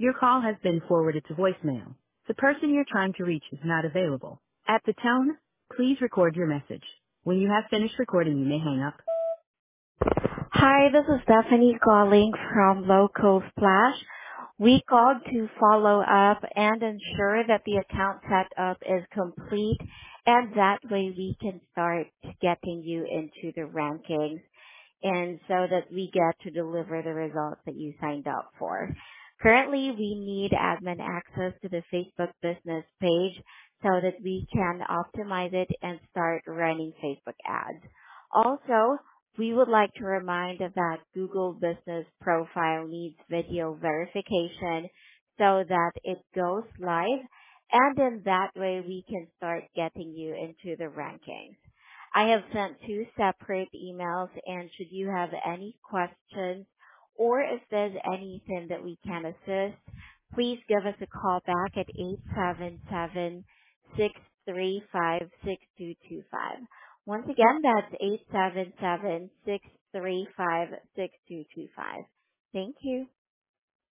Your call has been forwarded to voicemail. The person you're trying to reach is not available. At the tone, please record your message. When you have finished recording, you may hang up. Hi, this is Stephanie calling from Local Splash. We called to follow up and ensure that the account setup is complete, and that way we can start getting you into the rankings and so that we get to deliver the results that you signed up for. Currently, we need admin access to the Facebook business page so that we can optimize it and start running Facebook ads. Also, we would like to remind that Google Business Profile needs video verification so that it goes live, and in that way we can start getting you into the rankings. I have sent two separate emails, and should you have any questions or if there's anything that we can assist, please give us a call back at 877-635-6225. Once again, that's 877-635-6225. Thank you.